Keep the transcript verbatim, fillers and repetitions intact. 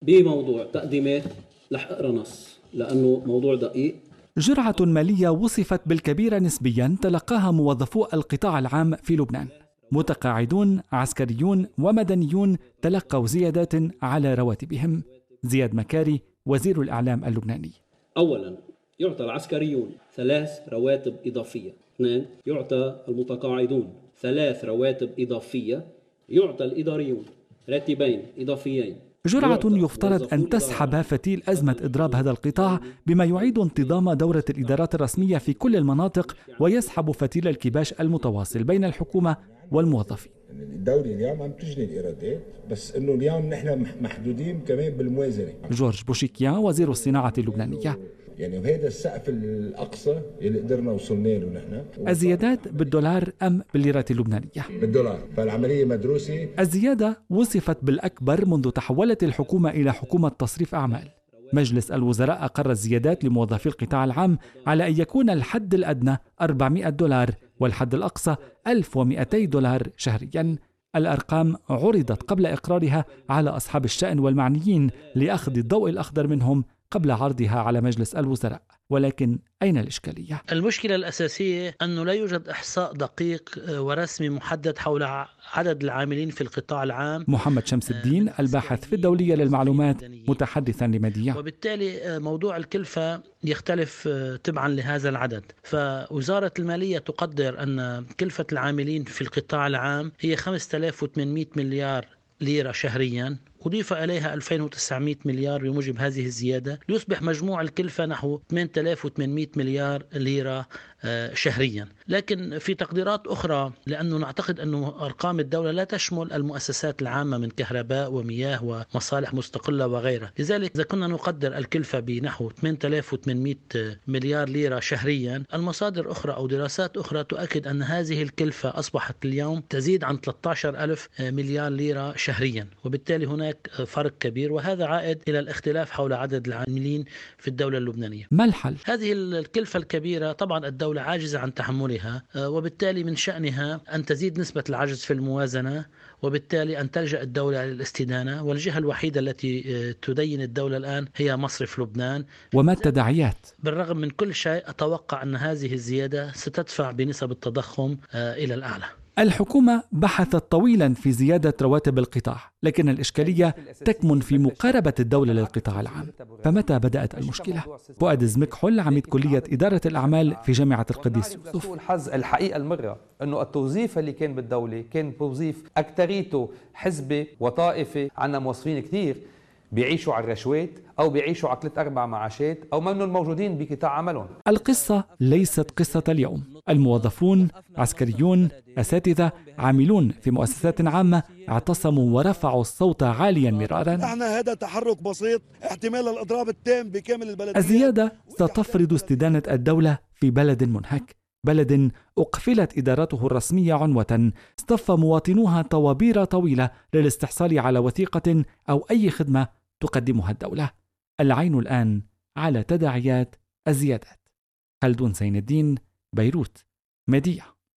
بموضوع تقديمات رح اقرا نص لأنه موضوع دقيق. جرعة مالية وصفت بالكبيرة نسبيا تلقاها موظفو القطاع العام في لبنان. متقاعدون، عسكريون ومدنيون تلقوا زيادات على رواتبهم. زياد مكاري وزير الإعلام اللبناني: أولا يعطى العسكريون ثلاث رواتب إضافية. اثنين يعطى المتقاعدون ثلاث رواتب إضافية. يعطى الإداريون راتبين إضافيين. جرعة يفترض أن تسحب فتيل أزمة إضراب هذا القطاع بما يعيد انتظام دورة الإدارات الرسمية في كل المناطق ويسحب فتيل الكباش المتواصل بين الحكومة والموظفين. الدولة اليوم عم تجني الإيرادات، بس إنه اليوم نحن محدودين كمان بالموازنة. جورج بوشيكيان وزير الصناعة اللبنانية: يعني وهذا السقف الأقصى اللي قدرنا وصلنا له نحن. الزيادات بالدولار أم بالليرة اللبنانية؟ بالدولار، فالعملية مدروسة. الزيادة وصفت بالأكبر منذ تحولت الحكومة إلى حكومة تصريف أعمال. مجلس الوزراء أقر الزيادات لموظفي القطاع العام على أن يكون الحد الأدنى أربعمائة دولار والحد الأقصى ألف ومئتي دولار شهرياً. الأرقام عرضت قبل إقرارها على أصحاب الشأن والمعنيين لأخذ الضوء الأخضر منهم قبل عرضها على مجلس الوزراء. ولكن أين الإشكالية؟ المشكلة الأساسية أنه لا يوجد إحصاء دقيق ورسمي محدد حول عدد العاملين في القطاع العام. محمد شمس الدين الباحث في الدولية للمعلومات متحدثا لمدية: وبالتالي موضوع الكلفة يختلف تبعا لهذا العدد. فوزارة المالية تقدر أن كلفة العاملين في القطاع العام هي خمسة آلاف وثمانمائة مليار ليرة شهريا، أضيف إليها ألفين وتسعمائة مليار بموجب هذه الزيادة، ليصبح مجموع الكلفة نحو ثمانية آلاف وثمانمائة مليار ليرة شهريا. لكن في تقديرات أخرى، لأنه نعتقد أن أرقام الدولة لا تشمل المؤسسات العامة من كهرباء ومياه ومصالح مستقلة وغيرها، لذلك إذا كنا نقدر الكلفة بنحو ثمانية آلاف وثمانمائة مليار ليرة شهريا، المصادر أخرى أو دراسات أخرى تؤكد أن هذه الكلفة أصبحت اليوم تزيد عن ثلاثة عشر ألف مليار ليرة شهريا، وبالتالي هناك فرق كبير، وهذا عائد إلى الاختلاف حول عدد العاملين في الدولة اللبنانية. ما الحل؟ هذه الكلفة الكبيرة طبعا الدولة عاجزة عن تحملها، وبالتالي من شأنها أن تزيد نسبة العجز في الموازنة، وبالتالي أن تلجأ الدولة للاستدانة، والجهة الوحيدة التي تدين الدولة الآن هي مصرف لبنان. وما التداعيات؟ بالرغم من كل شيء أتوقع أن هذه الزيادة ستدفع بنسب التضخم إلى الأعلى. الحكومة بحثت طويلا في زيادة رواتب القطاع، لكن الإشكالية تكمن في مقاربة الدولة للقطاع العام. فمتى بدأت المشكلة؟ فؤاد زمكحل عميد كلية إدارة الأعمال في جامعة القديس يوسف: الحظ الحقيقة المرة أنه التوظيف اللي كان بالدولة كان توظيف أكتريته حزبي وطائفي. عنا موظفين كثير بيعيشوا على الرشوات أو بيعيشوا على ثلاث أربع معاشات أو منهم الموجودين بقطاع عملهم. القصة ليست قصة اليوم. الموظفون، عسكريون، أساتذة، عاملون في مؤسسات عامة اعتصموا ورفعوا الصوت عاليا مرارا. احنا هذا تحرك بسيط، احتمال الإضراب التام بكامل البلديات. الزيادة ستفرض استدانة الدولة في بلد منهك، بلد أقفلت إدارته الرسمية عنوة، اصطف مواطنوها طوابير طويلة للاستحصال على وثيقة أو أي خدمة تقدمها الدولة. العين الآن على تداعيات الزيادات. خلدون زين الدين، بيروت، مدية.